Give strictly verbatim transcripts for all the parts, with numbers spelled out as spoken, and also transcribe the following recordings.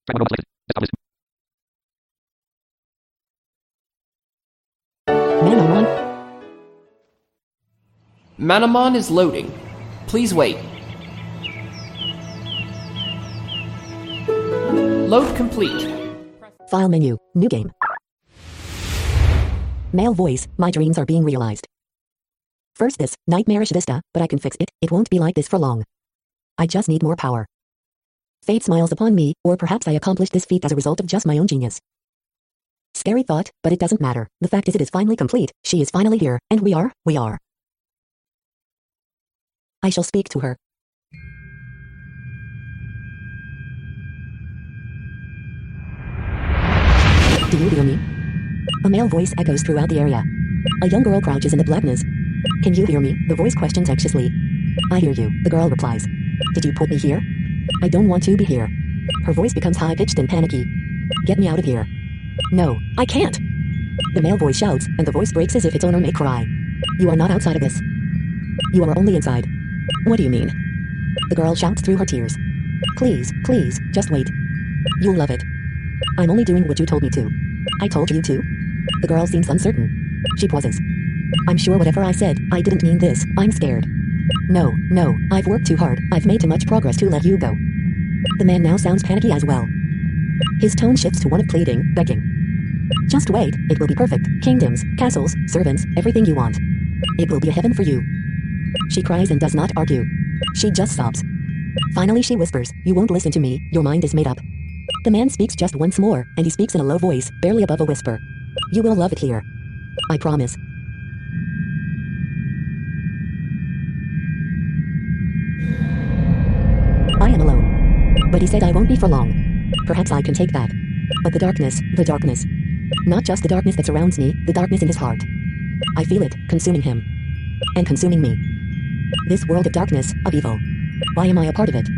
Manamon? Manamon is loading. Please wait. Load complete. File menu. New game. Male voice. My dreams are being realized. First this nightmarish vista, but I can fix it. It won't be like this for long. I just need more power. Fate smiles upon me, or perhaps I accomplished this feat as a result of just my own genius. Scary thought, but it doesn't matter. The fact is it is finally complete. She is finally here, and we are, we are. I shall speak to her. Do you hear me? A male voice echoes throughout the area. A young girl crouches in the blackness. Can you hear me? The voice questions anxiously. I hear you, the girl replies. Did you put me here? I don't want to be here. Her voice becomes high-pitched and panicky. Get me out of here. No, I can't. The male voice shouts, and the voice breaks as if its owner may cry. You are not outside of this. You are only inside. What do you mean? The girl shouts through her tears. Please, please, just wait. You'll love it. I'm only doing what you told me to. I told you to. The girl seems uncertain. She pauses. I'm sure whatever I said, I didn't mean this. I'm scared. No, no, I've worked too hard. I've made too much progress to let you go. The man now sounds panicky as well. His tone shifts to one of pleading, begging. Just wait, it will be perfect. Kingdoms, castles, servants, everything you want. It will be a heaven for you. She cries and does not argue. She just sobs. Finally she whispers, you won't listen to me, your mind is made up. The man speaks just once more, and he speaks in a low voice, barely above a whisper. You will love it here. I promise. I am alone. But he said I won't be for long. Perhaps I can take that. But the darkness, the darkness. Not just the darkness that surrounds me, the darkness in his heart. I feel it, consuming him. And consuming me. This world of darkness, of evil. Why am I a part of it?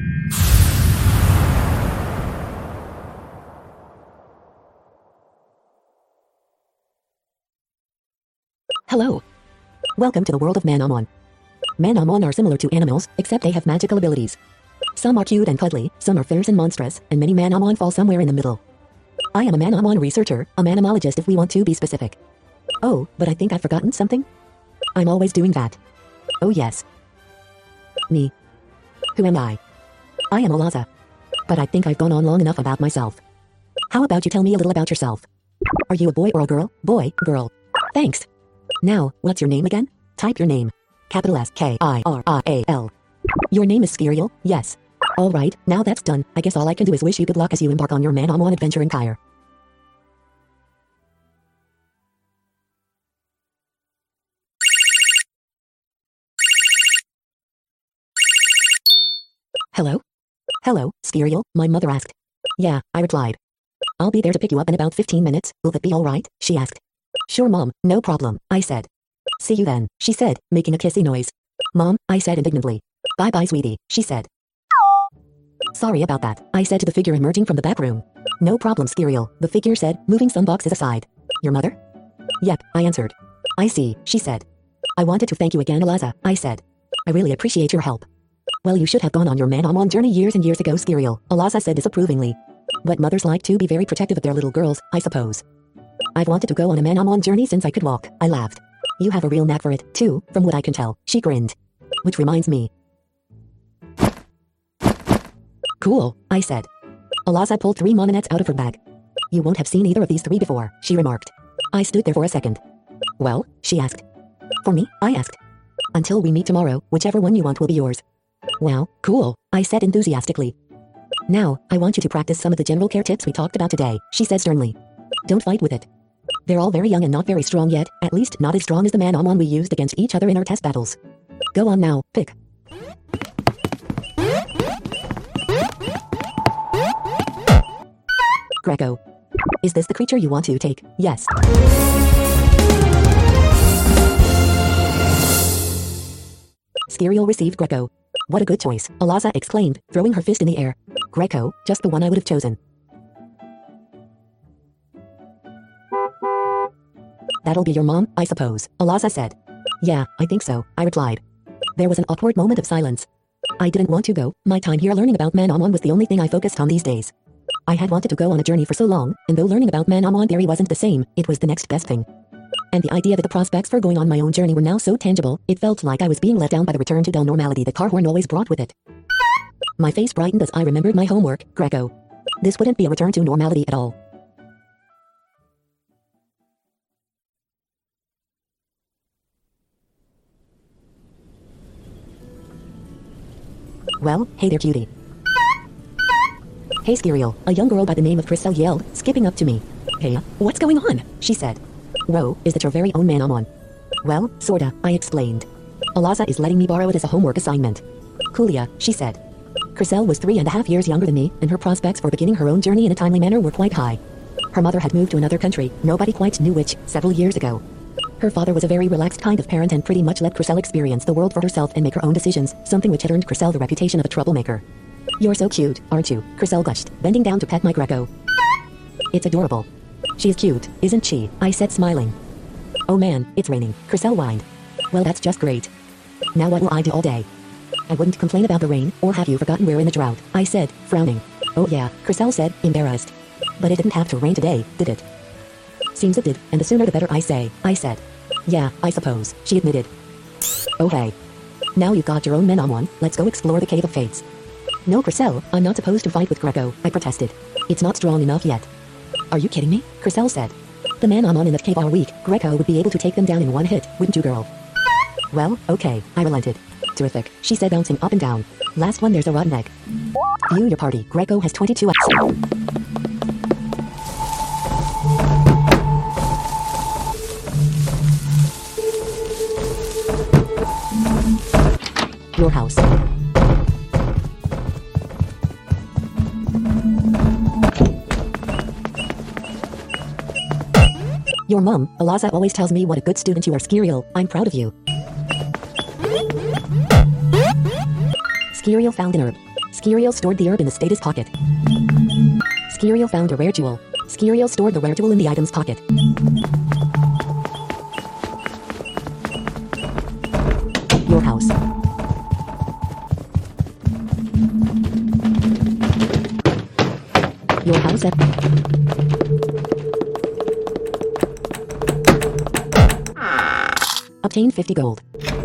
Hello. Welcome to the world of Manamon. Manamon are similar to animals, except they have magical abilities. Some are cute and cuddly, some are fierce and monstrous, and many Manamon fall somewhere in the middle. I am a Manamon researcher, a Manamologist if we want to be specific. Oh, but I think I've forgotten something? I'm always doing that. Oh yes. Me. Who am I? I am Alaza. But I think I've gone on long enough about myself. How about you tell me a little about yourself? Are you a boy or a girl? Boy, girl. Thanks. Now, what's your name again? Type your name. Capital S K I R I A L. Your name is Spherial, yes. Alright, now that's done, I guess all I can do is wish you good luck as you embark on your Manamon adventure in Kyre. Hello? Hello, Spherial, my mother asked. Yeah, I replied. I'll be there to pick you up in about fifteen minutes, will that be alright? She asked. Sure mom, no problem, I said. See you then, she said, making a kissy noise. Mom, I said indignantly. Bye-bye sweetie, she said. Sorry about that, I said to the figure emerging from the back room. No problem Spherial, the figure said, moving some boxes aside. Your mother? Yep, I answered. I see, she said. I wanted to thank you again Alaza, I said. I really appreciate your help. Well you should have gone on your Manamon journey years and years ago Spherial, Alaza said disapprovingly. But mothers like to be very protective of their little girls, I suppose. I've wanted to go on a Manamon journey since I could walk, I laughed. You have a real knack for it, too, from what I can tell, she grinned. Which reminds me. Cool, I said. Alaza pulled three mononets out of her bag. You won't have seen either of these three before, she remarked. I stood there for a second. Well, she asked. For me, I asked. Until we meet tomorrow, whichever one you want will be yours. Wow, cool, I said enthusiastically. Now, I want you to practice some of the general care tips we talked about today, she said sternly. Don't fight with it. They're all very young and not very strong yet, at least not as strong as the Manamon we used against each other in our test battles. Go on now, pick. Greco. Is this the creature you want to take? Yes. Spherial received Greco. What a good choice, Alaza exclaimed, throwing her fist in the air. Greco, just the one I would have chosen. That'll be your mom, I suppose, Alaza said. Yeah, I think so, I replied. There was an awkward moment of silence. I didn't want to go, my time here learning about Manamon was the only thing I focused on these days. I had wanted to go on a journey for so long, and though learning about Manamon Berry wasn't the same, it was the next best thing. And the idea that the prospects for going on my own journey were now so tangible, it felt like I was being let down by the return to dull normality that Carhorn always brought with it. My face brightened as I remembered my homework, Greco. This wouldn't be a return to normality at all. Well, hey there, cutie. Hey, Skiriel, a young girl by the name of Crystal yelled, skipping up to me. Hey, what's going on? She said. Whoa, is that your very own Manamon? Well, sorta, I explained. Alaza is letting me borrow it as a homework assignment. Coolia, she said. Crystal was three and a half years younger than me, and her prospects for beginning her own journey in a timely manner were quite high. Her mother had moved to another country, nobody quite knew which, several years ago. Her father was a very relaxed kind of parent and pretty much let Crystal experience the world for herself and make her own decisions, something which had earned Crystal the reputation of a troublemaker. You're so cute, aren't you? Crystal gushed, bending down to pet my Greco. It's adorable. She's cute, isn't she? I said, smiling. Oh man, it's raining, Crystal whined. Well, that's just great. Now what will I do all day? I wouldn't complain about the rain, or have you forgotten we're in a drought? I said, frowning. Oh yeah, Crystal said, embarrassed. But it didn't have to rain today, did it? Seems it did, and the sooner the better, I say, I said. Yeah, I suppose, she admitted. Oh hey. Now you've got your own Manamon, let's go explore the Cave of Fates. No, Crystal, I'm not supposed to fight with Greco, I protested. It's not strong enough yet. Are you kidding me? Crystal said. The Manamon in that cave are weak, Greco would be able to take them down in one hit, wouldn't you, girl? Well, okay, I relented. Terrific, she said, bouncing up and down. Last one, there's a rotten egg. View your party, Greco has twenty-two X. Your house. Your mum, Alaza, always tells me what a good student you are, Skiriel. I'm proud of you. Skiriel found an herb. Skiriel stored the herb in the status pocket. Skiriel found a rare jewel. Skiriel stored the rare jewel in the items pocket. Your house. Your house at... Obtain fifty gold.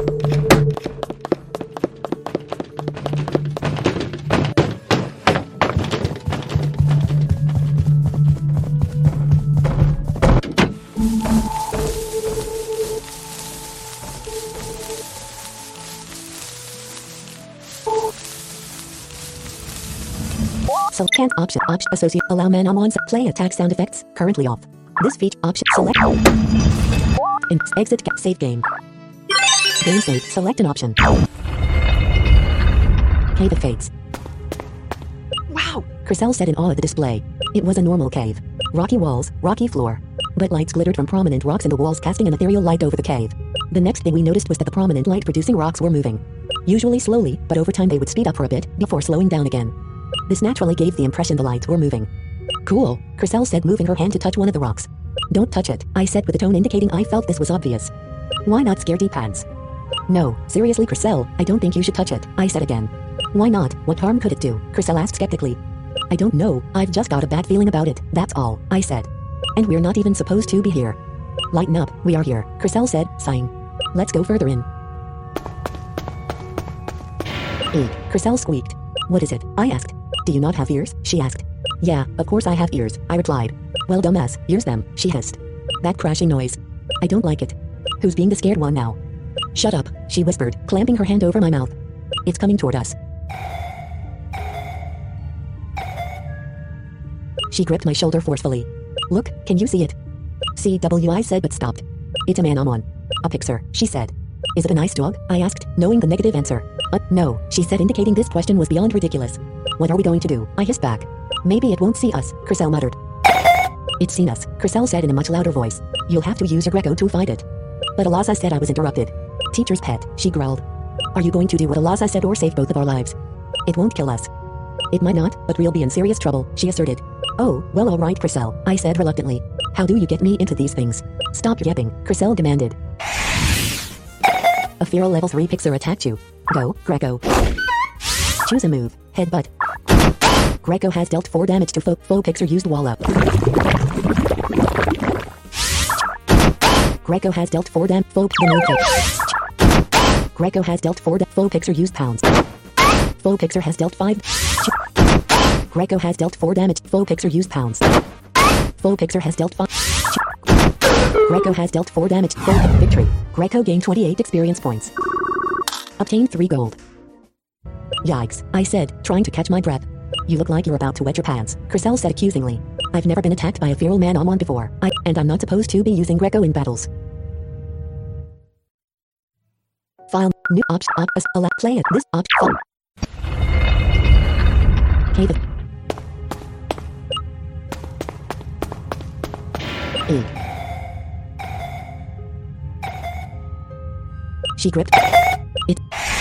So can't option option associate allow Manamons play attack sound effects currently off. This feature option select in exit save game. Game save select an option. Cave of Fates. Wow, Crystal said in awe at the display. It was a normal cave. Rocky walls, rocky floor. But lights glittered from prominent rocks in the walls, casting an ethereal light over the cave. The next thing we noticed was that the prominent light-producing rocks were moving. Usually slowly, but over time they would speed up for a bit, before slowing down again. This naturally gave the impression the lights were moving. Cool, Crystal said, moving her hand to touch one of the rocks. Don't touch it, I said with a tone indicating I felt this was obvious. Why not, scaredy pants? No, seriously, Crystal, I don't think you should touch it, I said again. Why not? What harm could it do? Crystal asked skeptically. I don't know, I've just got a bad feeling about it, that's all, I said. And we're not even supposed to be here. Lighten up, we are here, Crystal said, sighing. Let's go further in. Eek, Crystal squeaked. What is it? I asked. Do you not have ears? She asked. Yeah, of course I have ears, I replied. Well, dumbass, here's them, she hissed. That crashing noise. I don't like it. Who's being the scared one now? Shut up, she whispered, clamping her hand over my mouth. It's coming toward us. She gripped my shoulder forcefully. Look, can you see it? C W I said, but stopped. It's a Manamon. A Pixar, she said. Is it a nice dog? I asked, knowing the negative answer. Uh, no, she said, indicating this question was beyond ridiculous. What are we going to do? I hissed back. Maybe it won't see us, Crystal muttered. It's seen us, Crystal said in a much louder voice. You'll have to use your Greco to fight it. But Alaza said I was interrupted. Teacher's pet, she growled. Are you going to do what Alaza said or save both of our lives? It won't kill us. It might not, but we'll be in serious trouble, she asserted. Oh, well, all right, Crystal, I said reluctantly. How do you get me into these things? Stop yapping, Crystal demanded. A feral level three Pixar attacked you. Go, Greco. Choose a move. Headbutt. Greco has dealt four damage to foe. Foe Pixar used wall up. Greco has dealt four damage. Foe the no kick. Greco has dealt four da- Foe Pixar used pounds. Foe Pixar has dealt five. Greco has dealt four damage. Foe Pixar used pounds. Foe Pixar has dealt five. Greco has dealt four damage. Foe victory. Greco gained twenty-eight experience points. Obtained three gold. Yikes, I said, trying to catch my breath. You look like you're about to wet your pants, Crystal said accusingly. I've never been attacked by a feral man-on-one before. I- and I'm not supposed to be using Greco in battles. File. New opt. Opt. Allow. Play it. This opt. File. Cave. E. She gripped it.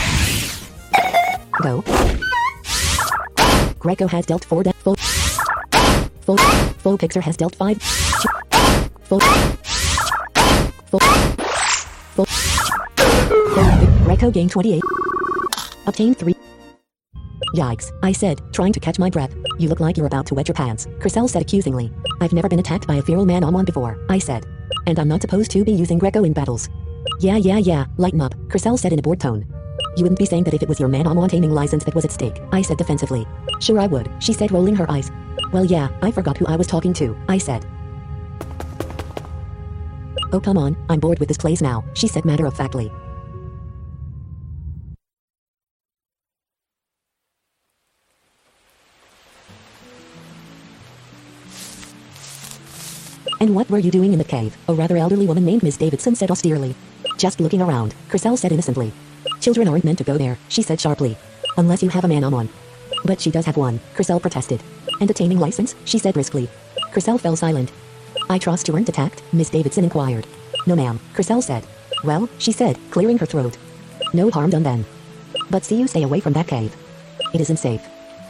Go. Greco has dealt four da- Foe. Foe. Foe Pixar has dealt five. Foe. Foe. Foe. Foe. Greco gained twenty-eight. Obtained three. Yikes, I said, trying to catch my breath. You look like you're about to wet your pants, Crystal said accusingly. I've never been attacked by a feral man-on-one before, I said. And I'm not supposed to be using Greco in battles. Yeah yeah yeah, lighten up, Crystal said in a bored tone. You wouldn't be saying that if it was your man-on-one taming license that was at stake, I said defensively. Sure I would, she said rolling her eyes. Well yeah, I forgot who I was talking to, I said. Oh come on, I'm bored with this place now, she said matter-of-factly. And what were you doing in the cave? A rather elderly woman named Miss Davidson said austerely. Just looking around, Crystal said innocently. Children aren't meant to go there, she said sharply. Unless you have a man-on-one. But she does have one, Crystal protested. And a taming license, she said briskly. Crystal fell silent. I trust you weren't attacked, Miss Davidson inquired. No ma'am, Crystal said. Well, she said, clearing her throat. No harm done then. But see you stay away from that cave. It isn't safe.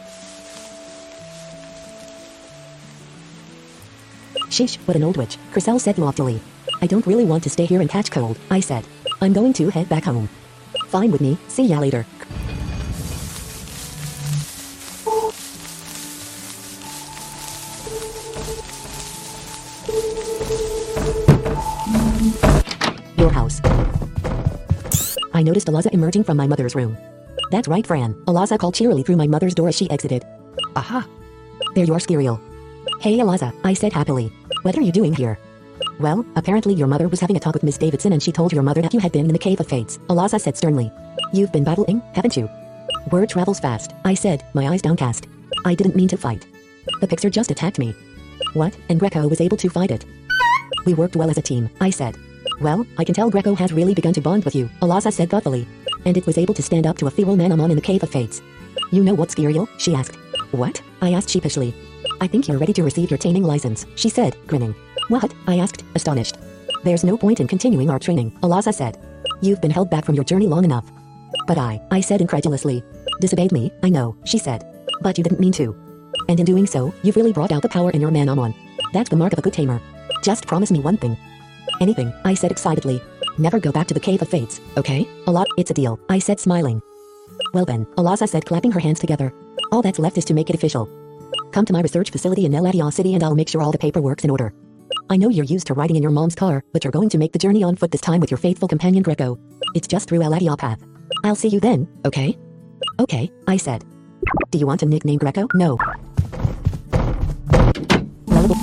Shish, what an old witch, Crystal said loftily. I don't really want to stay here and catch cold, I said. I'm going to head back home. Fine with me, see ya later. Your house. I noticed Eliza emerging from my mother's room. That's right, Fran, Eliza called cheerily through my mother's door as she exited. Aha! There you are, Skiriel. Hey Eliza, I said happily. What are you doing here? Well, apparently your mother was having a talk with Miss Davidson and she told your mother that you had been in the Cave of Fates, Eliza said sternly. You've been battling, haven't you? Word travels fast, I said, my eyes downcast. I didn't mean to fight. The Pixar just attacked me. What? And Greco was able to fight it? We worked well as a team, I said. Well, I can tell Greco has really begun to bond with you, Eliza said thoughtfully. And it was able to stand up to a feral man-on-one in the Cave of Fates. You know what, Skiriel? She asked. What? I asked sheepishly. I think you're ready to receive your taming license, she said, grinning. What? I asked, astonished. There's no point in continuing our training, Eliza said. You've been held back from your journey long enough. But I, I said incredulously. Disobeyed me, I know, she said. But you didn't mean to. And in doing so, you've really brought out the power in your man-on-one. That's the mark of a good tamer. Just promise me one thing. Anything, I said excitedly. Never go back to the Cave of Fates, okay? A lot, it's a deal, I said smiling. Well then, Eliza said clapping her hands together. All that's left is to make it official. Come to my research facility in Eladia City and I'll make sure all the paperwork's in order. I know you're used to riding in your mom's car, but you're going to make the journey on foot this time with your faithful companion Greco. It's just through Eladia Path. I'll see you then, okay? Okay, I said. Do you want to nickname Greco? No. Lovable.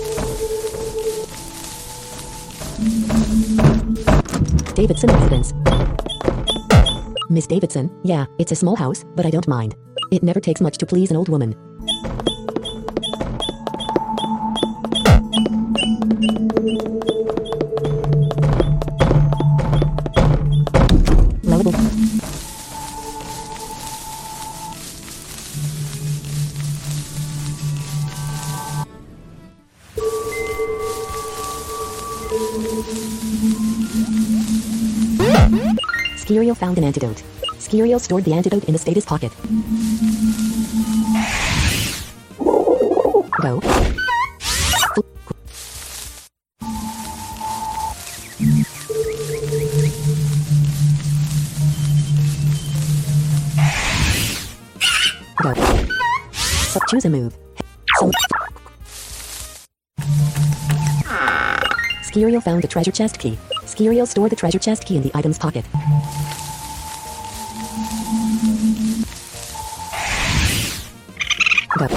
Davidson residence. Miss Davidson, yeah, it's a small house, but I don't mind. It never takes much to please an old woman. Lovable. Skiriel found an antidote. Skiriel stored the antidote in the status pocket. Go. Go. So Choose a move. Select. Skiriel found the treasure chest key. Skiriel stored the treasure chest key in the item's pocket. Go.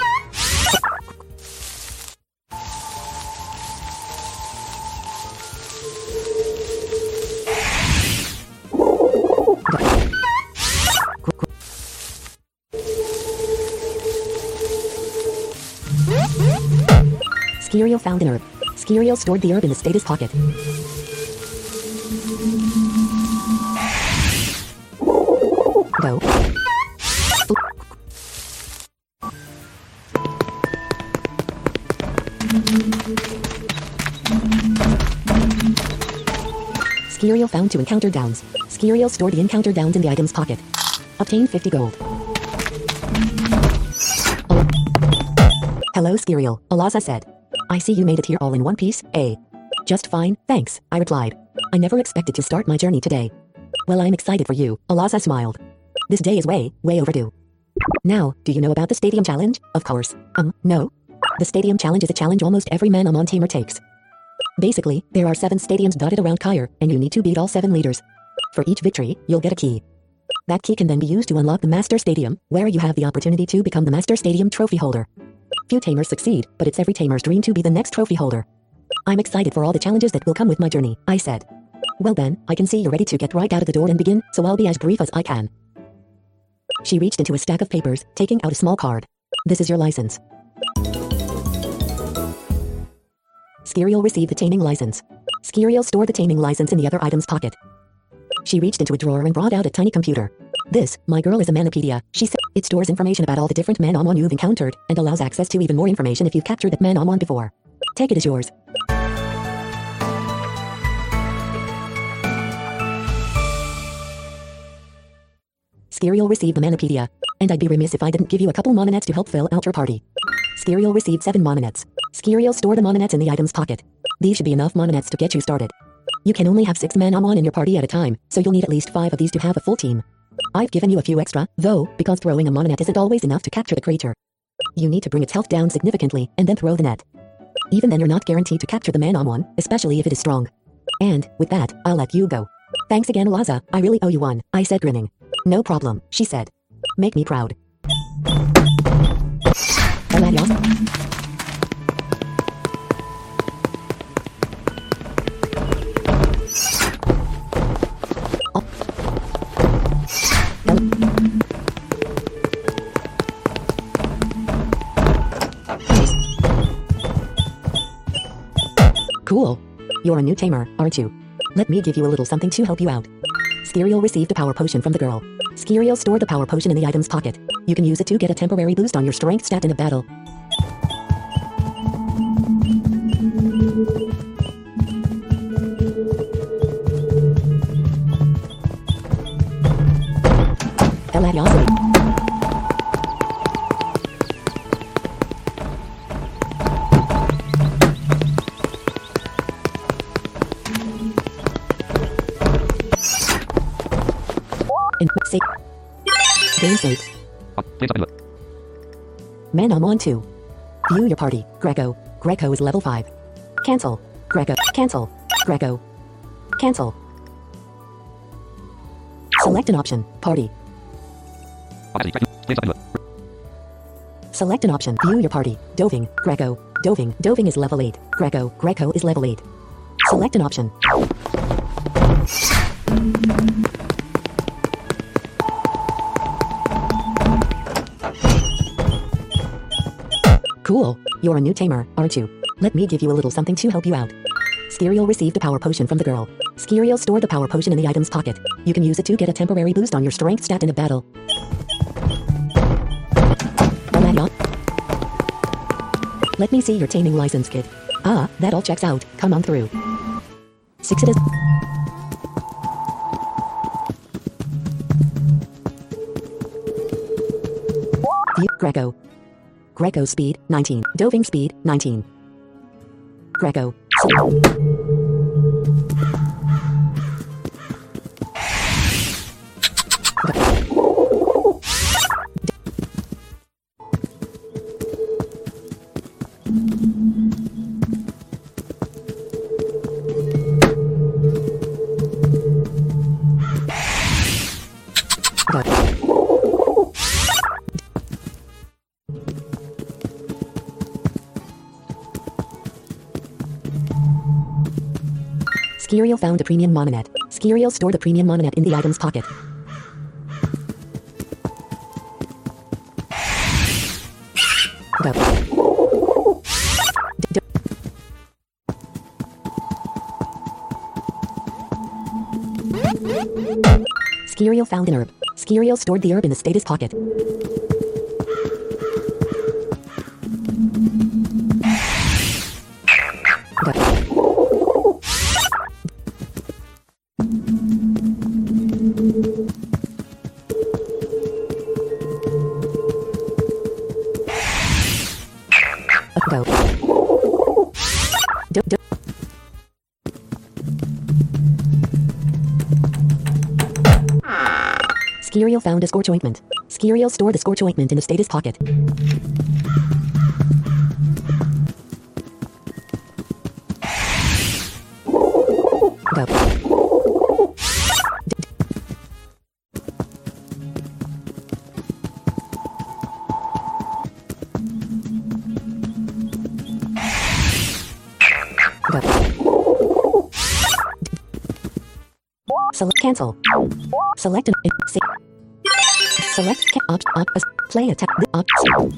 Skiriel found an herb. Skiriel stored the herb in the status pocket. Go. Skiriel found two encounter downs. Skiriel stored the encounter downs in the item's pocket. Obtained fifty gold. Oh. Hello, Skiriel, Alaza said. I see you made it here all in one piece, eh? Just fine, thanks, I replied. I never expected to start my journey today. Well, I'm excited for you, Alaza smiled. This day is way, way overdue. Now, do you know about the Stadium Challenge? Of course. Um, no. The Stadium Challenge is a challenge almost every Manamon tamer takes. Basically, there are seven stadiums dotted around Kyre, and you need to beat all seven leaders. For each victory, you'll get a key. That key can then be used to unlock the Master Stadium, where you have the opportunity to become the Master Stadium trophy holder. Few tamers succeed, but it's every tamer's dream to be the next trophy holder. I'm excited for all the challenges that will come with my journey, I said. Well then, I can see you're ready to get right out of the door and begin, so I'll be as brief as I can. She reached into a stack of papers, taking out a small card. This is your license. Skiriel received the taming license. Skiriel stored the taming license in the other item's pocket. She reached into a drawer and brought out a tiny computer. This, my girl, is a Manopedia, she said. It stores information about all the different Manamon you've encountered, and allows access to even more information if you've captured that Manamon before. Take it as yours. Skiriel received the Manopedia, and I'd be remiss if I didn't give you a couple Mononets to help fill out your party. Skiriel received seven Mononets. Skiriel stored the Mononets in the item's pocket. These should be enough Mononets to get you started. You can only have six Manamon in your party at a time, so you'll need at least five of these to have a full team. I've given you a few extra, though, because throwing a Mononet isn't always enough to capture the creature. You need to bring its health down significantly, and then throw the net. Even then you're not guaranteed to capture the Manamon, especially if it is strong. And, with that, I'll let you go. Thanks again, Alaza, I really owe you one, I said grinning. No problem, she said. Make me proud. Aladios. Oh. El nice. Cool. You're a new tamer, aren't you? Let me give you a little something to help you out. Skiriel received a power potion from the girl. Skiriel stored the power potion in the item's pocket. You can use it to get a temporary boost on your strength stat in a battle. Eladiosity. In save. Game saved. Manamon two. View your party. Greco. Greco is level five. Cancel. Greco. Cancel. Greco. Cancel. Select an option. Party. Select an option. View your party. Doving. Greco. Doving. Doving is level eight. Greco. Greco is level eight. Select an option. Cool. You're a new tamer, aren't you? Let me give you a little something to help you out. Skiriel received a power potion from the girl. Skiriel stored the power potion in the item's pocket. You can use it to get a temporary boost on your strength stat in a battle. Let me see your taming license, kid. Ah, that all checks out. Come on through. Six it is. View Greco. Greco speed, nineteen. Doving speed, nineteen. Greco. Skiriel found a premium mononet. Skiriel stored the premium mononet in the item's pocket. Go. D- Skiriel found an herb. Skiriel stored the herb in the status pocket. Go. Go. Do, do. Skiriel found a scorch ointment. Skiriel stored the scorch ointment in the status pocket. Go. D- Go. Select cancel. Select an say. Select ca- opt opt as play attack the opt.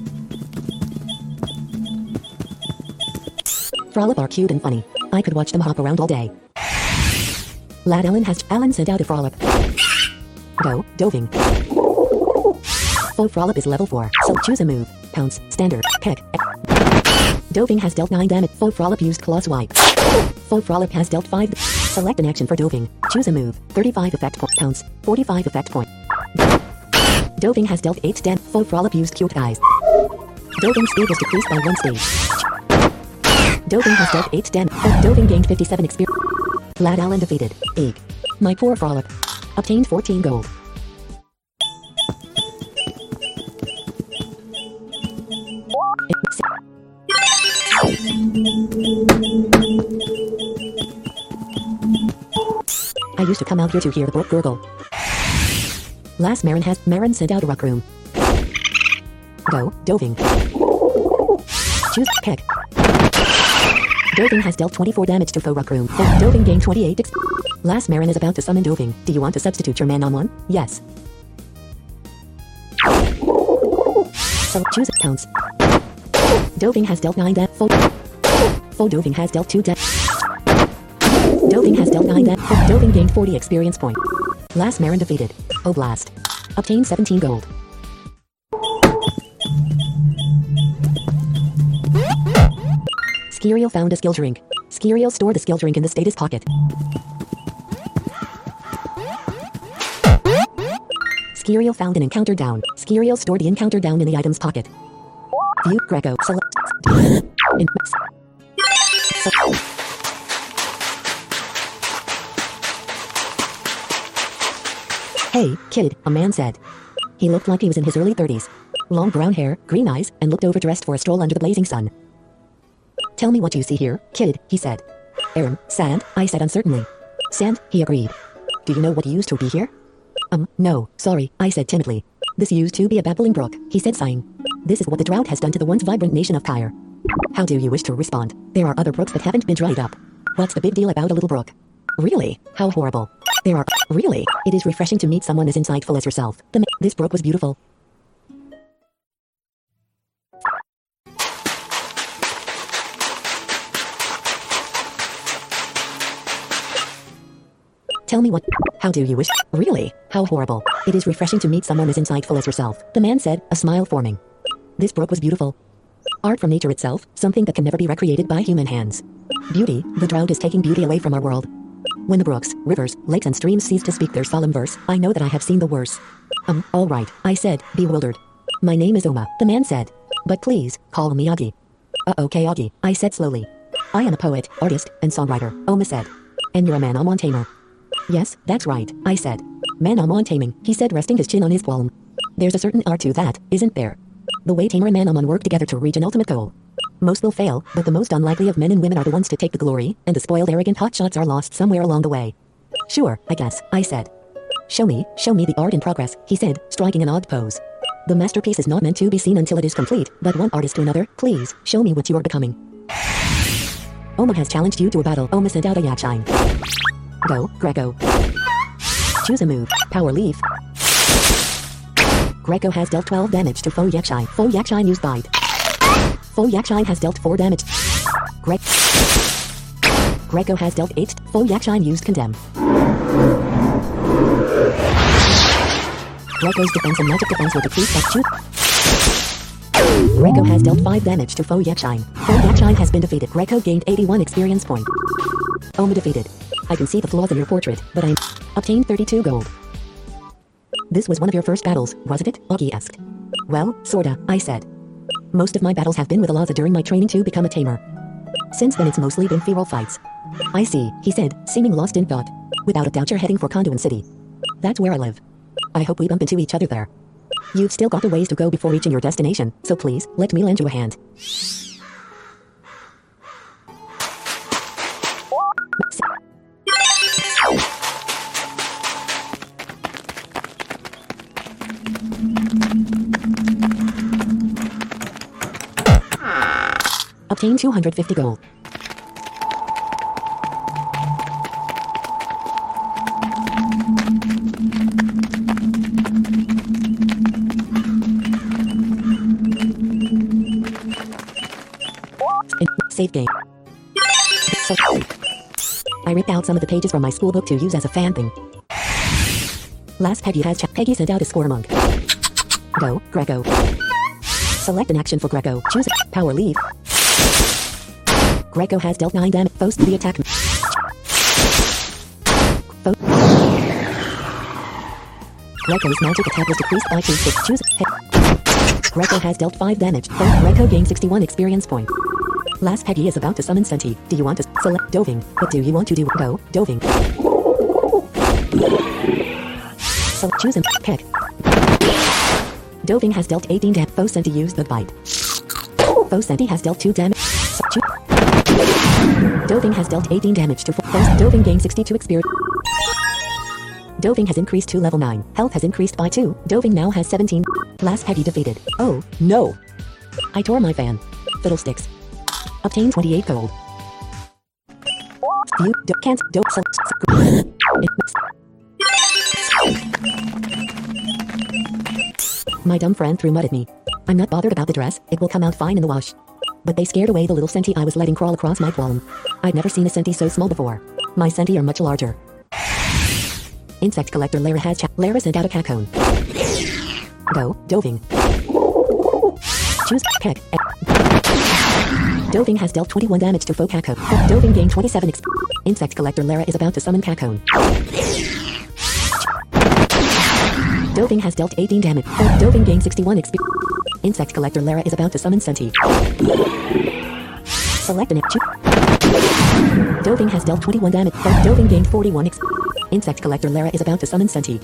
Frolip are cute and funny. I could watch them hop around all day. Lad Alan has Alan sent out a Frolip. Go, Doving. Faux Frolip is level four, so choose a move. Pounce, standard, peck. Doving has dealt nine damage. Faux Frolip used Claw Swipe. Faux Frolip has dealt five. Select an action for Doving. Choose a move. thirty-five effect point. Pounce. forty-five effect point. Doving has dealt eight damage. Faux Frolip used Cute Guys. Doving's speed was decreased by one stage. Doving has dealt eight damage. Doving gained fifty-seven experience. Lad Alan defeated. Egg. My poor Frolip. Obtained fourteen gold. I used to come out here to hear the brook gurgle. Last Marin has Marin sent out a ruck room. Go, Doving. Choose peck. Doving has dealt twenty-four damage to faux ruck room. Oh, Doving gained twenty-eight ex- Last Marin is about to summon Doving. Do you want to substitute your man on one? Yes. So choose Pounce. Doving has dealt nine damage. Faux Faux Doving has dealt two damage. Doving has dealt nine damage. Doving gained forty experience point. Last Marin defeated. Oblast. Obtained seventeen gold. Skiriel found a skill drink. Skiriel stored the skill drink in the status pocket. Skiriel found an encounter down. Skiriel stored the encounter down in the item's pocket. View Greco. Select. In, so, Hey, kid, a man said. He looked like he was in his early thirties. Long brown hair, green eyes, and looked overdressed for a stroll under the blazing sun. Tell me what you see here, kid, he said. Aram, sand, I said uncertainly. Sand, he agreed. Do you know what used to be here? Um, no, sorry, I said timidly. This used to be a babbling brook, he said sighing. This is what the drought has done to the once vibrant nation of Tyre. How do you wish to respond? There are other brooks that haven't been dried up. What's the big deal about a little brook? Really? How horrible. There are... Really? It is refreshing to meet someone as insightful as yourself. The ma- this brook was beautiful. Tell me what... How do you wish... Really? How horrible. It is refreshing to meet someone as insightful as yourself. The man said, a smile forming. This brook was beautiful. Art from nature itself, something that can never be recreated by human hands. Beauty, the drought is taking beauty away from our world. When the brooks, rivers, lakes and streams cease to speak their solemn verse, I know that I have seen the worse. Um, all right, I said, bewildered. My name is Oma, the man said. But please, call me Augie. Uh-okay, Augie, I said slowly. I am a poet, artist, and songwriter, Oma said. And you're a man-on-one tamer. Yes, that's right, I said. Man-on-one taming, he said, resting his chin on his palm. There's a certain art to that, isn't there? The way tamer and man-on-one work together to reach an ultimate goal. Most will fail, but the most unlikely of men and women are the ones to take the glory, and the spoiled arrogant hotshots are lost somewhere along the way. Sure, I guess, I said. Show me, show me the art in progress, he said, striking an odd pose. The masterpiece is not meant to be seen until it is complete, but one artist to another, please, show me what you are becoming. Oma has challenged you to a battle. Oma sent out a Yakshine. Go, Greco. Choose a move. Power Leaf. Greco has dealt twelve damage to Foe Yakshine. Foe Yakshine used Bite. Foe Yakshine has dealt four damage. Gre Greco has dealt eight. Foe Yakshine used Condemn. Greco's defense and magic defense will decrease by two. Greco has dealt five damage to Foe Yakshine. Foe Yakshine has been defeated. Greco gained eighty-one experience point. Oma defeated. I can see the flaws in your portrait, but I obtained thirty-two gold. This was one of your first battles, wasn't it? Augie asked. Well, sorta, I said. Most of my battles have been with Alaza during my training to become a tamer. Since then it's mostly been feral fights. I see, he said, seeming lost in thought. Without a doubt you're heading for Conduin City. That's where I live. I hope we bump into each other there. You've still got a ways to go before reaching your destination, so please, let me lend you a hand. Obtain two hundred fifty gold. Save game. So, I ripped out some of the pages from my school book to use as a fan thing. Last Peggy has checked. Peggy sent out a score monk. Go, Greco. Select an action for Greco. Choose it. Power Leaf. Greco has dealt nine damage. Post the attack. Fo Greco's magic attack was decreased by two. Choose it. Greco has dealt five damage. Fo Greco gained sixty-one experience point. Last Peggy is about to summon Senti. Do you want to select Doving? What do you want to do? Go, Doving. So choose and pick. Doving has dealt eighteen damage. Foe Senti used the Bite. Foe Senti has dealt two damage. So Doving has dealt eighteen damage to Foe. Doving gained sixty-two experience. Doving has increased to level nine. Health has increased by two. Doving now has seventeen. Last Peggy defeated. Oh, no. I tore my fan. Fiddlesticks. Obtain twenty-eight gold. View, do, can't, do, so, so, My dumb friend threw mud at me. I'm not bothered about the dress, it will come out fine in the wash. But they scared away the little Senti I was letting crawl across my palm. I'd never seen a Senti so small before. My Senti are much larger. Insect collector Lara has cha- Lara sent out a cacone. Go, Doving. Choose, pick, Doving has dealt twenty-one damage to Foe Caco. Doving gained twenty-seven exp- Insect collector Lara is about to summon Cacone. Doving has dealt eighteen damage. Doving gained sixty-one exp- Insect collector Lara is about to summon Senti. Select an exp- Doving has dealt twenty-one damage. Doving gained forty-one exp- Insect collector Lara is about to summon Senti.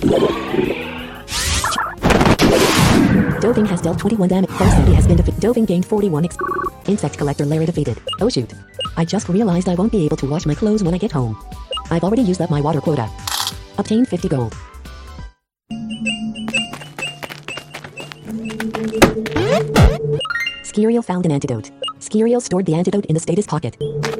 Doving has dealt twenty-one damage. Senti has been defeated. Doving gained forty-one exp- Insect collector Lara defeated. Oh shoot. I just realized I won't be able to wash my clothes when I get home. I've already used up my water quota. Obtain fifty gold. Skiriel found an antidote. Skiriel stored the antidote in the status pocket.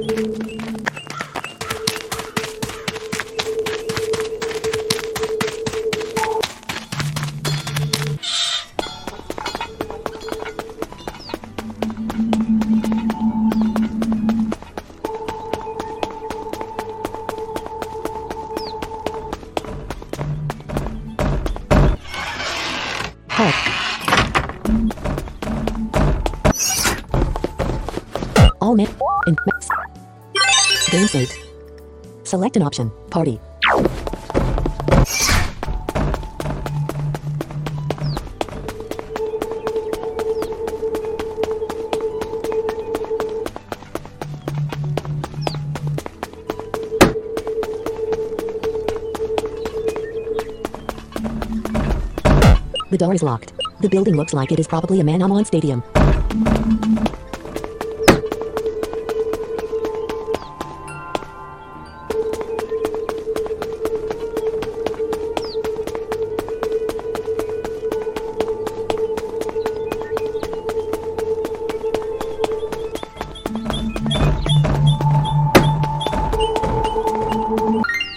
All men in game saved. Select an option. Party. The door is locked. The building looks like it is probably a Manamon stadium.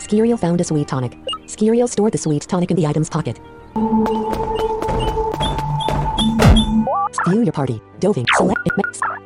Skiriel found a sweet tonic. Skiriel stored the sweet tonic in the item's pocket. View your party. Doving. Select it.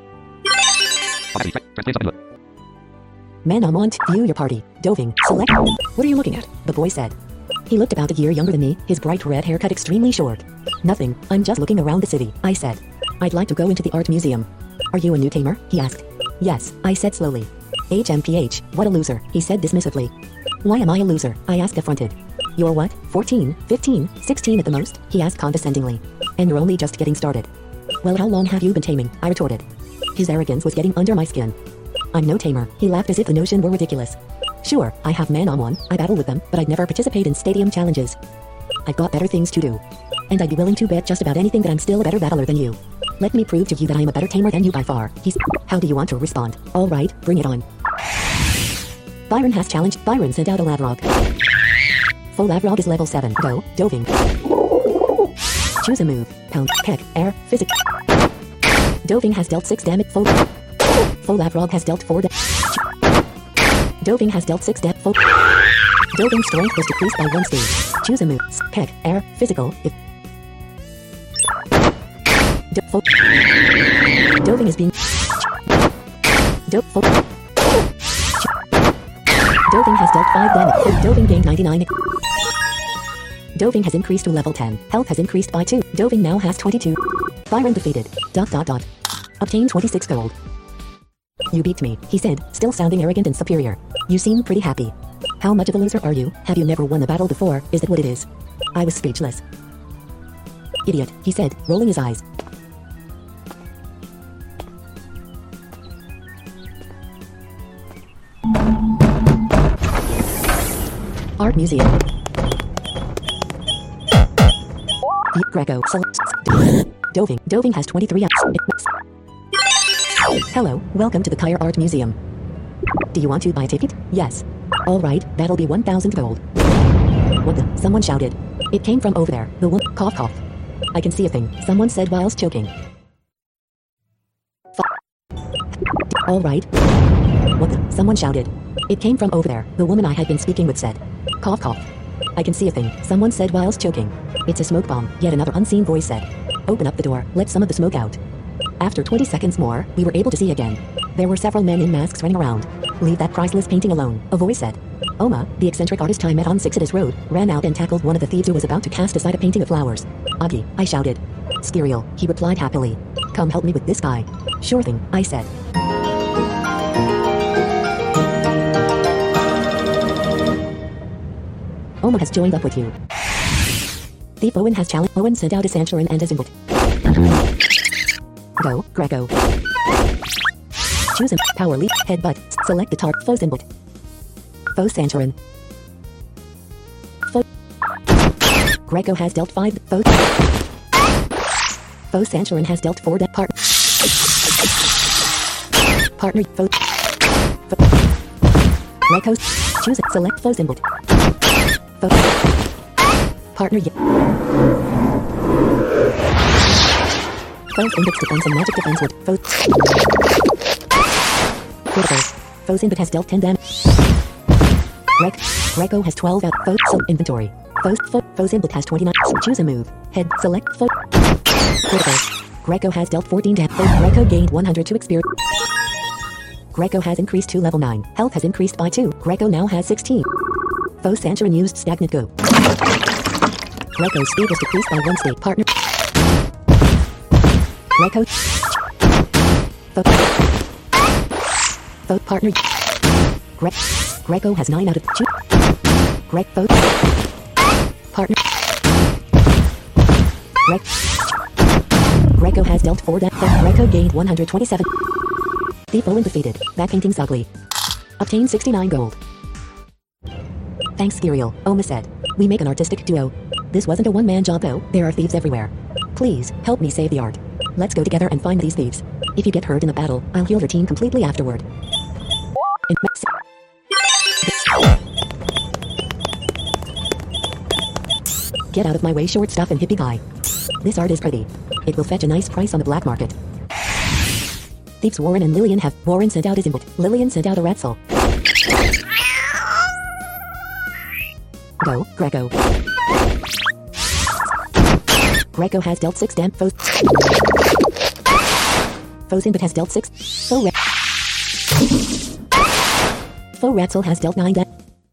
Manamon. View your party. Doving. Select. What are you looking at? The boy said. He looked about a year younger than me, his bright red hair cut extremely short. Nothing, I'm just looking around the city, I said. I'd like to go into the art museum. Are you a new tamer? He asked. Yes, I said slowly. H M P H, what a loser, he said dismissively. Why am I a loser? I asked affronted. You're what, fourteen, fifteen, sixteen at the most? He asked condescendingly. And you're only just getting started. Well, how long have you been taming? I retorted. His arrogance was getting under my skin. I'm no tamer, he laughed as if the notion were ridiculous. Sure, I have man-on-one, I battle with them, but I'd never participate in stadium challenges. I've got better things to do. And I'd be willing to bet just about anything that I'm still a better battler than you. Let me prove to you that I'm a better tamer than you by far. He's. How do you want to respond? Alright, bring it on. Byron has challenged. Byron sent out a Lavrog. Full Lavrog is level seven. Go, Doving. Choose a move. Pound, peck, air, physic. Doving has dealt six damage. Full. Full Lavrog has dealt four damage. Doving has dealt six damage. Full. Doving's strength was decreased by one stage. Choose a move. Peck, air, physical, if. Do, full. Doving is being. Do, full. Doving has dealt five damage. Doving gained ninety-nine. Doving has increased to level ten. Health has increased by two. Doving now has twenty-two. Byron defeated. Dot dot dot. Obtained twenty-six gold. You beat me, he said, still sounding arrogant and superior. You seem pretty happy. How much of a loser are you? Have you never won a battle before? Is that what it is? I was speechless. Idiot, he said, rolling his eyes. Art Museum. Greco. Doving. Doving has twenty-three ups. Hello, welcome to the Kyre Art Museum. Do you want to buy a ticket? Yes. Alright, that'll be one thousand gold. What the? Someone shouted. It came from over there. The one. Cough cough. I can see a thing, someone said whilst choking. Alright. What the? Someone shouted. It came from over there. The woman I had been speaking with said. Cough cough. I can see a thing, someone said whilst choking. It's a smoke bomb, yet another unseen voice said. Open up the door, let some of the smoke out. After twenty seconds more, we were able to see again. There were several men in masks running around. Leave that priceless painting alone, a voice said. Oma, the eccentric artist I met on Sixidus Road, ran out and tackled one of the thieves who was about to cast aside a painting of flowers. Agi, I shouted. Skiriel, he replied happily. Come help me with this guy. Sure thing, I said. Oma has joined up with you. Thief Owen has challenged. Owen sent out a Sanchorin and a Zimbot. Go, Greco. Choose a power leap, headbutt. Select the target. Foe Zimbot. Foe Sanchorin. Foe. Greco has dealt five. Foe. Foe Sanchorin has dealt four. Part. Partner. Foe. Greco. Choose it. Select Foe Zimbot. Partner y- Foe's index defense and magic defense with Foe's critical. Foe's input has dealt ten damage. Greg Greco has twelve out. Foe's so inventory. Foe's Fo Foe's input has twenty-nine. Choose a move. Head select Foe. Critical. Greco has dealt fourteen damage. Greco gained one hundred two experience. Greco has increased to level nine. Health has increased by two. Greco now has sixteen. Foe Sanchorin used stagnant go. Greco's speed was decreased by one state. Partner. Greco. Foe. Foe partner. Gre Greco has nine out of two. Greg Foe. Partner. Greg. Greco has dealt four damage. Greco gained one hundred twenty-seven. Thief Owen defeated. That painting's ugly. Obtained sixty-nine gold. Thanks, Skiriel, Oma said. We make an artistic duo. This wasn't a one-man job though, there are thieves everywhere. Please, help me save the art. Let's go together and find these thieves. If you get hurt in the battle, I'll heal your team completely afterward. In Get out of my way, short stuff and hippie guy. This art is pretty. It will fetch a nice price on the black market. Thieves Warren and Lillian have. Warren sent out his input. Lillian sent out a Ratzel. Go, Greco. Greco has dealt six dam foes. Fosin but has dealt six. Faux Ra- Faux Ratzel has dealt nine dam.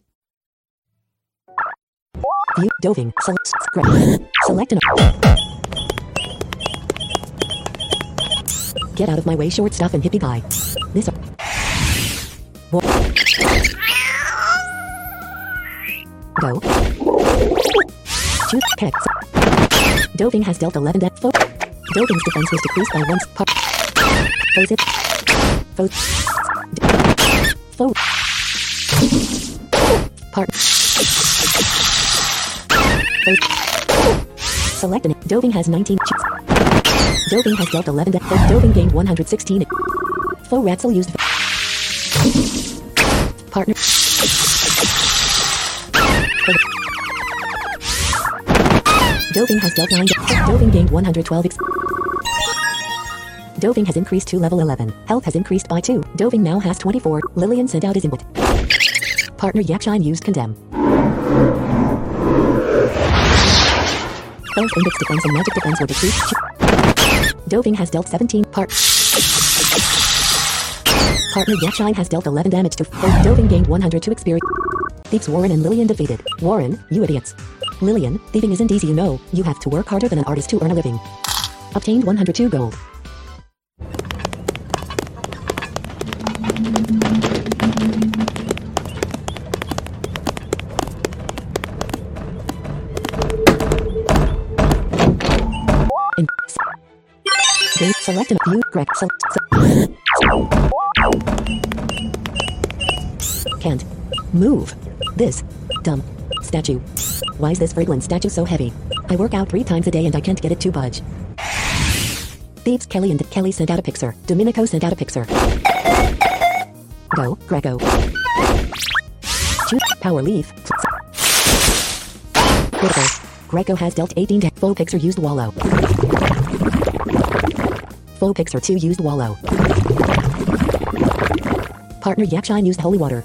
View, Doving, select, Greco. Select an. Get out of my way, short stuff and hippie pie. This. Bo- Go. Choose Peck. Doving has dealt eleven death. Fo- Doving's defense was decreased by one. Part. Foes it. Foes. Foe. Part. Foes. Select an. Doving has nineteen. Choose. Doving has dealt eleven death. Doving gained one hundred sixteen. Faux Ratzel used. Partner. Doving has dealt nine death. Doving gained one hundred twelve. Ex- Doving has increased to level eleven. Health has increased by two. Doving now has twenty-four. Lillian sent out his input. Partner Yakshine used condemn. Both index defense and magic defense were decreased. Doving has dealt seventeen. Part. Partner Yakshine has dealt eleven damage to. Doving gained one hundred two experience. Thieves Warren and Lillian defeated. Warren, you idiots. Lillian, thieving isn't easy, you know. You have to work harder than an artist to earn a living. Obtained one hundred two gold. In Game select and view Greg select. Can't move this dumb statue. Why is this Friglin statue so heavy? I work out three times a day and I can't get it to budge. Thieves Kelly and Kelly sent out a picture. Domenico sent out a picture. Go, Greco. Choose power leaf. Critical. Greco has dealt eighteen damage. Faux Pixar used Wallow. Faux Pixar two used Wallow. Partner Yakshine used Holy Water.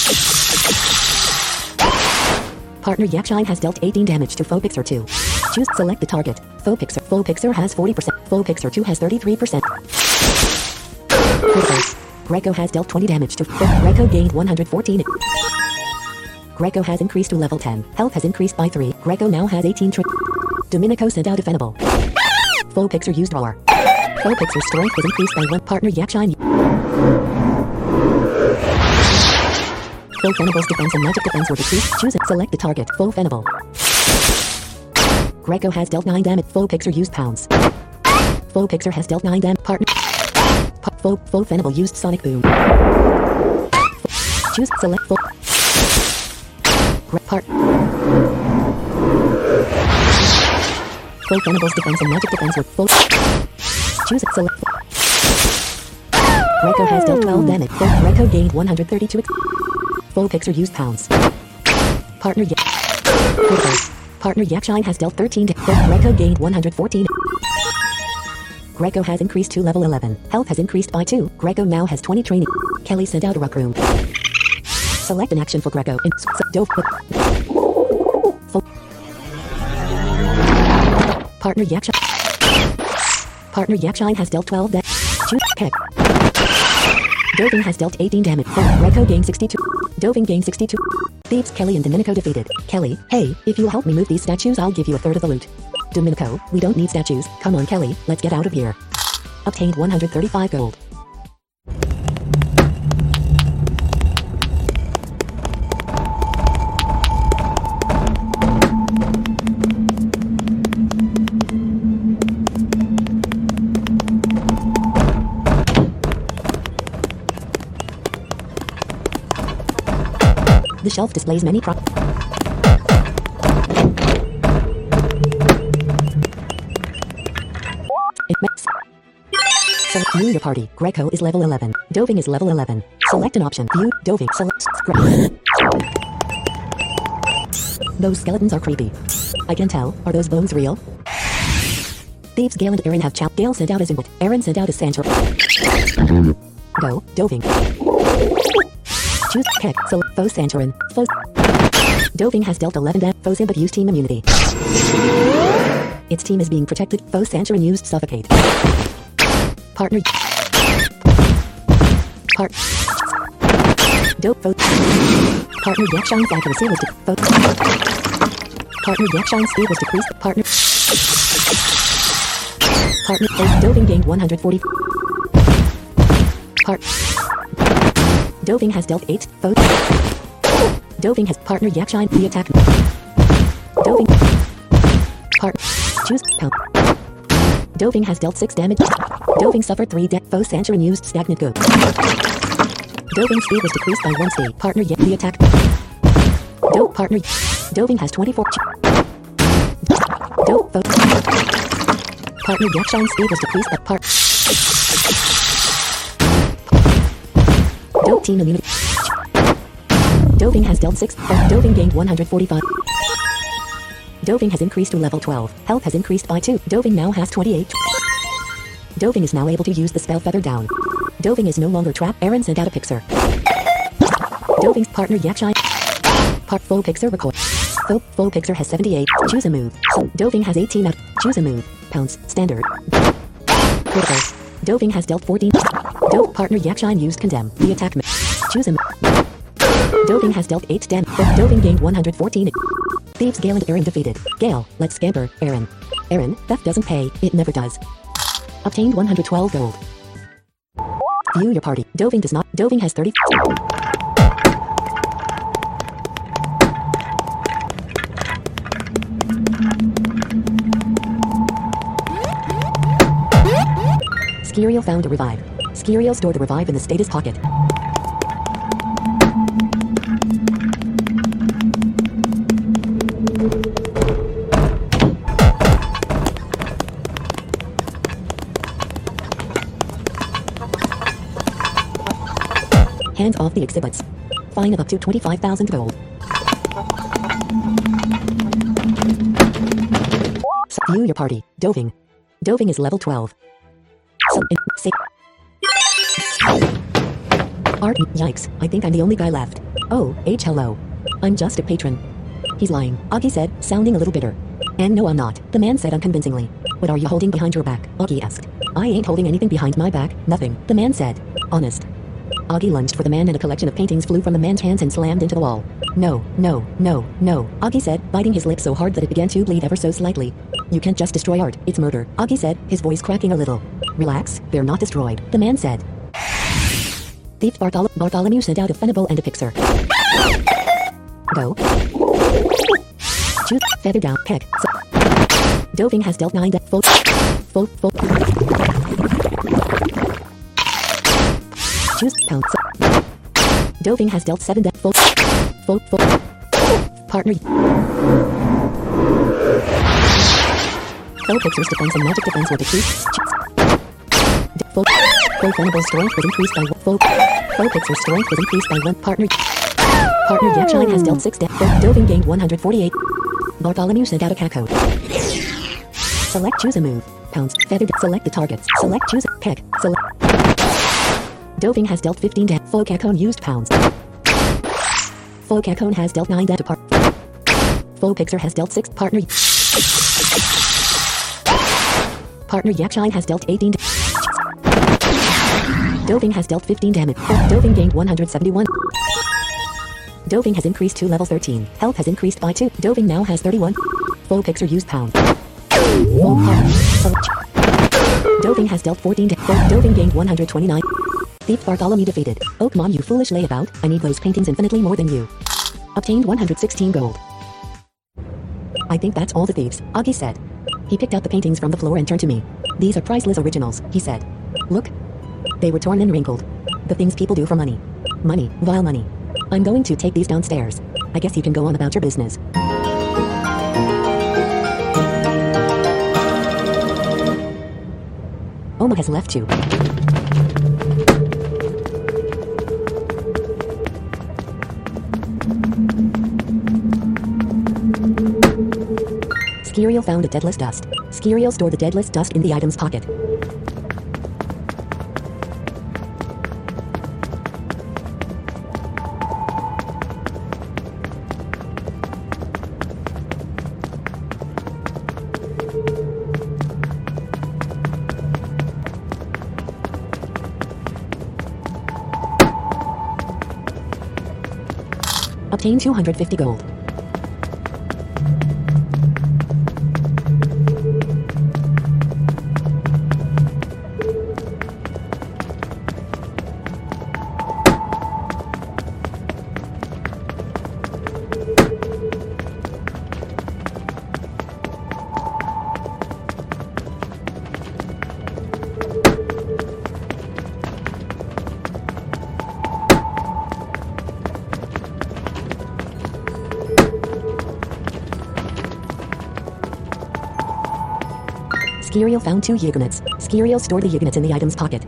Partner Yakshine has dealt eighteen damage to Faux Pixar two. Choose select the target. Faux Pixar. Faux Pixar has forty percent. Faux Pixar two has thirty-three percent. Critical. Greco has dealt twenty damage to Greco gained one hundred fourteen. Greco has increased to level ten. Health has increased by three. Greco now has eighteen tri- Domenico sent out Defendable. Faux Pixar used Roar. Faux Pixar's strength was increased by one. Partner Yakshine. Faux Fenible's defense and magic defense were decreased. Choose it. Select the target. Faux Fenible. Greco has dealt nine damage. Faux Pixar used Pounds. Faux Pixar has dealt nine damage. Partner. Pa- Faux, Faux Fenible used Sonic Boom. Choose. Select Faux. Gre- Part. Faux Fenible's defense and magic defense were Faux. Choose it. Select Faux. Greco has dealt twelve damage. Faux Greco gained one hundred thirty-two. Ex- Faux Pixar used Pounds. Partner Yak. Critical. Partner Yakshine has dealt thirteen damage. Faux Greco gained one hundred fourteen. Greco has increased to level eleven. Health has increased by two. Greco now has twenty training. Kelly sent out a Ruck Room. Select an action for Greco. In s- s- Dove. Faux. Partner Yakshine. Partner Yakshine has dealt twelve damage. Choose Peck. Doving has dealt eighteen damage. Oh, Greco gained sixty-two. Doving gained sixty-two. Thieves Kelly and Domenico defeated. Kelly, hey, if you'll help me move these statues, I'll give you a third of the loot. Domenico, we don't need statues. Come on, Kelly, let's get out of here. Obtained one hundred thirty-five gold. The shelf displays many pro- It makes. Select view your party. Greco is level eleven. Doving is level eleven. Select an option. View, Doving, select, Greco. Those skeletons are creepy. I can tell. Are those bones real? Thieves Gale and Aaron have chow. Gale sent out his input. Aaron sent out his Sancho. Go, Doving. Choose Peck. Select Faux Santorin. Faux. Doving has dealt eleven damage. Foe Symbiote used team immunity. Its team is being protected. Foe Sanchorin used suffocate. Partner. Part. Dope foe. Partner Yakshine's accuracy was de- foe. Partner Yakshine's speed was decreased. Partner. Partner. Doving gained one hundred forty. Part. Doving has dealt eight. Foe. Doving has partner Yakshine. The attack. Doving. Part. Choose. Pound. Doving has dealt six damage. Doving suffered three death. Foe Sanchorin used stagnant goat. Doving's speed was decreased by one state. Partner Yak. The attack. Dope partner. Doving has twenty-four. Dope foe. Partner Yakshine's speed was decreased by part. Dope team immunity. Doving has dealt six. Doving gained one hundred forty-five. Doving has increased to level twelve. Health has increased by two. Doving now has twenty-eight. Doving is now able to use the spell Feather Down. Doving is no longer trapped. Aaron sent out a Pixar. Doving's partner Yakshine. Part Full Pixar record. Foe, Full Pixar has seventy-eight. Choose a move. So, Doving has eighteen out. Choose a move. Pounce. Standard. Critical. Doving has dealt fourteen. Dope partner Yakshine used Condemn. The attack. Choose a move. Doving has dealt eight damage. Doving gained one hundred fourteen. Thieves Gale and Aaron defeated. Gale, let's scamper. Aaron. Aaron, theft doesn't pay. It never does. Obtained one hundred twelve gold. View your party. Doving does not. Doving has thirty. Skiriel found a revive. Skiriel stored the revive in the status pocket. Hands off the exhibits. Fine of up to twenty-five thousand gold. View your party. Doving. Doving is level twelve. So, say. Art, yikes, I think I'm the only guy left. Oh, H hello. I'm just a patron. He's lying, Augie said, sounding a little bitter. And no, I'm not, the man said unconvincingly. What are you holding behind your back? Augie asked. I ain't holding anything behind my back, nothing, the man said. Honest. Augie lunged for the man and a collection of paintings flew from the man's hands and slammed into the wall. No, no, no, no, Augie said, biting his lip so hard that it began to bleed ever so slightly. You can't just destroy art, it's murder, Augie said, his voice cracking a little. Relax, they're not destroyed, the man said. Thief Barthol- Bartholomew sent out a Funnable and a Pixar. Go. Choose, Feather Down, Peg. So Doving has dealt nine death. Full. Full, full. Choose, Pound. So Doving has dealt seven death. Full. Full, full. Partner. Full Pixar's defense and magic defense will decrease. Full. Full Funnable's strength was increased by one. Full. Full Pixar's strength was increased by one. Partner. Partner Yakshine has dealt six death. Doving gained one hundred forty-eight. Bartholomew sent out a cat code. Select choose a move. Pounds. Feathered. Select the targets. Select choose a peg. Select. Doving has dealt fifteen death. Full Cacone used pounds. Full Cacone has dealt nine death to part. Full Pixar has dealt six. Partner. Partner Yakshine has dealt eighteen. Doving has dealt fifteen damage. Doving gained one hundred seventy-one. Doving has increased to level thirteen. Health has increased by two. Doving now has thirty-one. Full Pixar used pound. Full Doving has dealt fourteen damage. Doving gained one hundred twenty-nine. Thief Bartholomew defeated. Oak Mom, you foolish layabout. I need those paintings infinitely more than you. Obtained one hundred sixteen gold. I think that's all the thieves, Augie said. He picked up the paintings from the floor and turned to me. These are priceless originals, he said. Look. They were torn and wrinkled. The things people do for money. Money, vile money. I'm going to take these downstairs. I guess you can go on about your business. Oma has left you. Skiriel found a deadless dust. Skiriel stored the deadless dust in the item's pocket. Obtain two hundred fifty gold. Skiriel found two Yignuts. Skiriel stored the Yignuts in the item's pocket.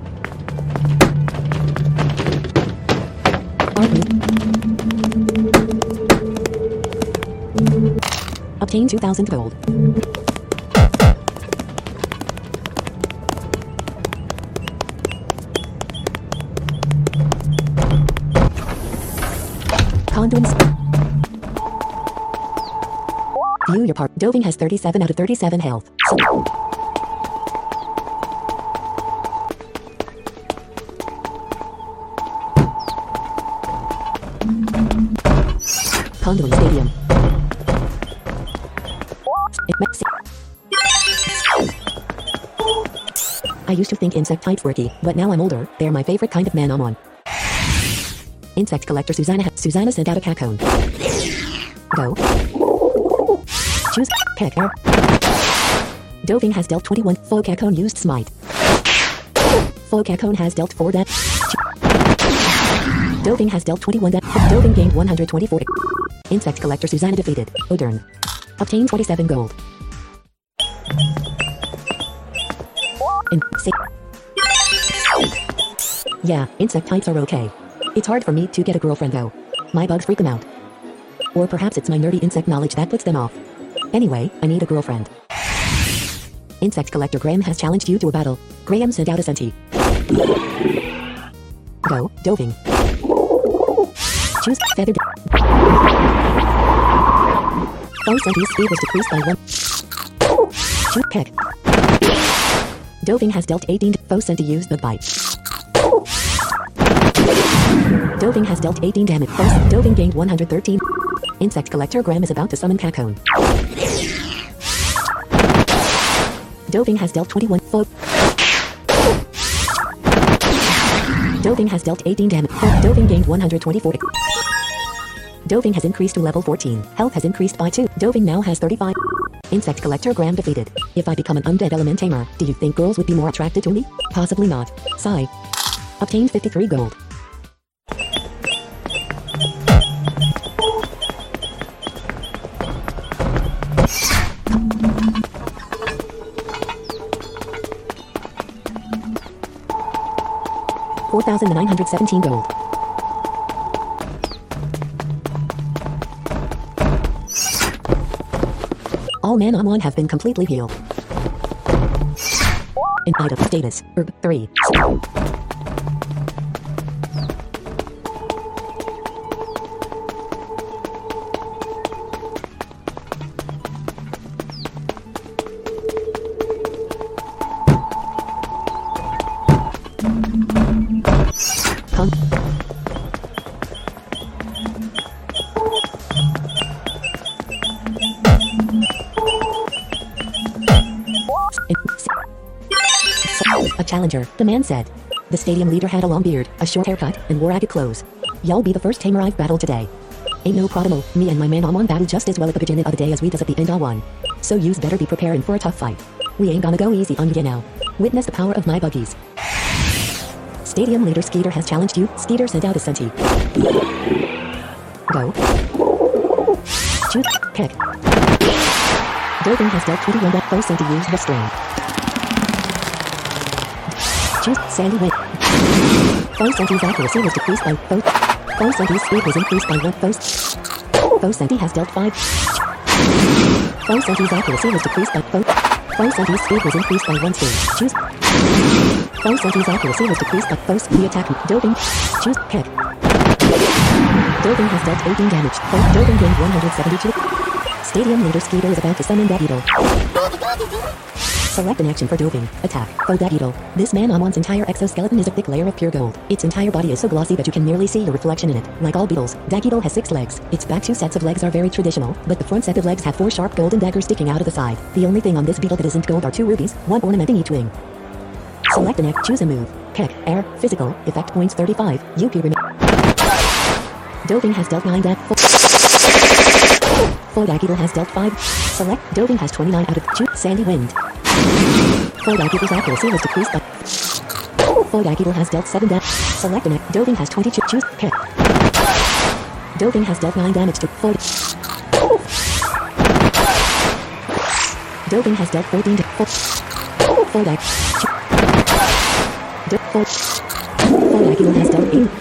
Obtain two thousand gold. Conduins. View your part. Doving has thirty-seven out of thirty-seven health. So Conduin Stadium. I used to think insect types were key, but now I'm older, they're my favorite kind of Manamon. Insect collector Susanna. Susanna sent out a cacone. Go. Choose. Pecker. Doving has dealt twenty-one. Faux cacone used smite. Faux cacone has dealt four damage. Doving has dealt twenty-one damage. Doving gained one hundred twenty-four. Insect collector Susanna defeated. Odern. Obtain twenty-seven gold. In yeah, insect types are okay. It's hard for me to get a girlfriend though. My bugs freak them out. Or perhaps it's my nerdy insect knowledge that puts them off. Anyway, I need a girlfriend. Insect collector Graham has challenged you to a battle. Graham sent out a senti. Go, Doving. Choose feathered. Faux senti's speed was decreased by one. Choose peck. Doving has dealt eighteen. Faux senti used bug bite. Doving has dealt eighteen damage. Faux Doving gained one hundred thirteen. Insect collector Graham is about to summon cacone. Doving has dealt twenty-one. Faux Doving has dealt eighteen damage. Doving gained one hundred twenty-four. Doving has increased to level fourteen. Health has increased by two. Doving now has thirty-five. Insect collector Graham defeated. If I become an undead element tamer, do you think girls would be more attracted to me? Possibly not. Sigh. Obtained fifty-three gold. four thousand nine hundred seventeen gold. All Manamon have been completely healed. In item status, herb three. Con A challenger, the man said. The stadium leader had a long beard, a short haircut, and wore ragged clothes. Y'all be the first tamer I've battled today. Ain't no problemo, me and my Manamon battle just as well at the beginning of the day as we does at the end of one. So yous better be preparing for a tough fight. We ain't gonna go easy on you now. Witness the power of my buggies. Stadium leader Skeeter has challenged you. Skeeter sent out a senti. Go. Shoot. Peck. Doving has dealt twenty-one that Faux senti used the string. Choose Sandy went. Faux senti's accuracy was decreased by Faux. Faux senti's speed was increased by one. Faux. Faux senti has dealt five. Faux senti's accuracy was decreased by Faux. Faux senti's speed was increased by one stage. Choose. Faux senti's accuracy was decreased by Faux. The attack. Doving. Choose Peck. Doving has dealt eighteen damage. Faux. Doving gained one hundred seventy-two. Stadium leader Skeeter is about to summon that beetle. Select an action for doping. Attack. Fodagital. This Manamon's entire exoskeleton is a thick layer of pure gold. Its entire body is so glossy that you can nearly see your reflection in it. Like all beetles, Dagital has six legs. Its back two sets of legs are very traditional, but the front set of legs have four sharp golden daggers sticking out of the side. The only thing on this beetle that isn't gold are two rubies, one ornamenting each wing. Select an act. Choose a move. Peck. Air. Physical. Effect points thirty-five. U P remain. Doping has dealt nine damage. Fodagital has dealt five. Select. Doping has twenty-nine out of two. Sandy Wind. Fodagital's accuracy was decreased by. Fodagital has dealt seven damage. Select an act. Doping has twenty-two. Choose. Peck. Doping has dealt nine damage to Fod. Doping has dealt fourteen to Fod. Fodag. Fod. Fodagital has dealt eight.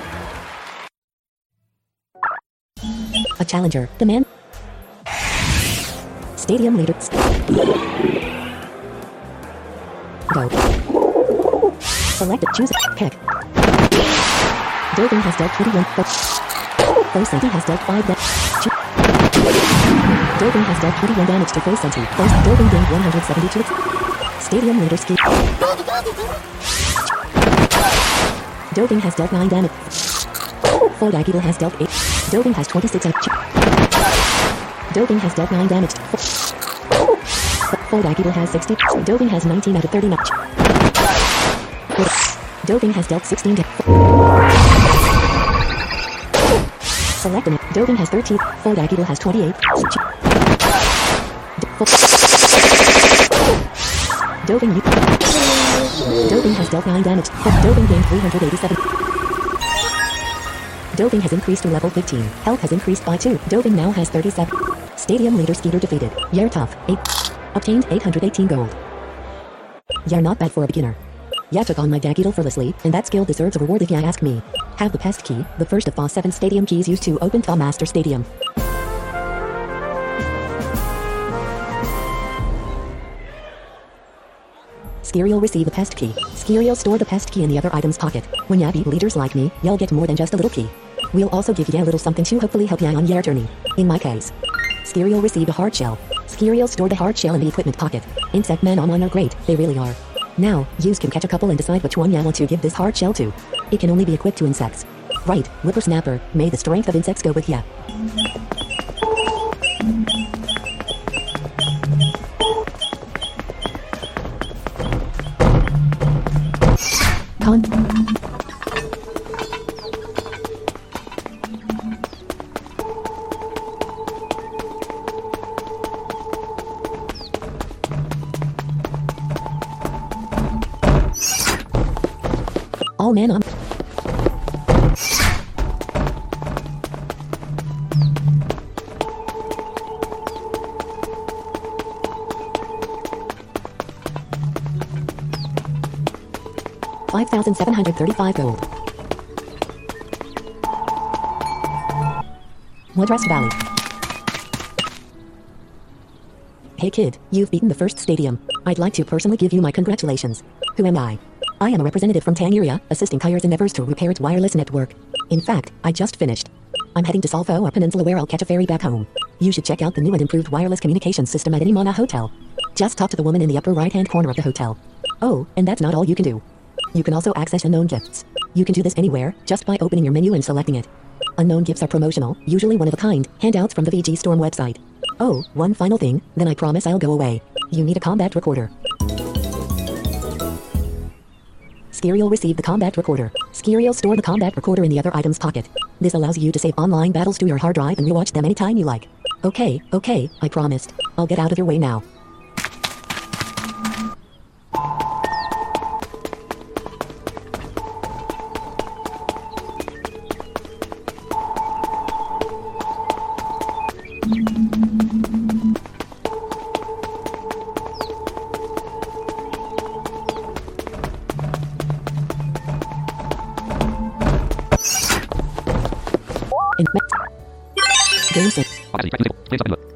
A challenger. The man. Stadium leader. Go. Select it. Choose it. Peck. Doping has dealt twenty-one. Fosenti has dealt five damage. Doping has dealt twenty-one damage to Fosenti. Doping gained one hundred seventy-two. Stadium leader ski. Doping has dealt nine damage. Fodagital has dealt eight. Doping has twenty-six out. Doping has dealt nine damage. Fodagital has sixty. Doping has nineteen out of thirty. Doping has dealt sixteen to. Select an. Doping has thirteen. Fodagital has twenty-eight. Doping. Doping has dealt nine damage. Doping gained three hundred eighty-seven. Doping has increased to level fifteen. Health has increased by two. Doping now has thirty-seven. Stadium leader Skeeter defeated. Yertov. eight. Obtained eight hundred eighteen gold. You're not bad for a beginner. Ya took on my Dagital fearlessly, and that skill deserves a reward if ya ask me. Have the pest key, the first of F A seven stadium keys used to open Fa Master Stadium. Skiriel receive the pest key. Skiriel store the pest key in the other item's pocket. When ya beat leaders like me, y'all get more than just a little key. We'll also give ya a little something to hopefully help ya on your journey. In my case, Skiriel received a hard shell. Skiriel stored the hard shell in the equipment pocket. Insect Manamon are great, they really are. Now, yous can catch a couple and decide which one ya want to give this hard shell to. It can only be equipped to insects. Right, Whippersnapper, may the strength of insects go with ya. Con. All man on. five thousand seven hundred thirty-five gold. Woodrest Valley. Hey kid, you've beaten the first stadium. I'd like to personally give you my congratulations. Who am I? I am a representative from Tanguria, assisting Kyre's endeavors to repair its wireless network. In fact, I just finished. I'm heading to Salvo, a peninsula where I'll catch a ferry back home. You should check out the new and improved wireless communications system at Inimana Hotel. Just talk to the woman in the upper right-hand corner of the hotel. Oh, and that's not all you can do. You can also access unknown gifts. You can do this anywhere, just by opening your menu and selecting it. Unknown gifts are promotional, usually one of a kind, handouts from the V G Storm website. Oh, one final thing, then I promise I'll go away. You need a combat recorder. Skiriel received the combat recorder. Skiriel stored the combat recorder in the other item's pocket. This allows you to save online battles to your hard drive and rewatch them anytime you like. Okay, okay, I promised. I'll get out of your way now. In Game save.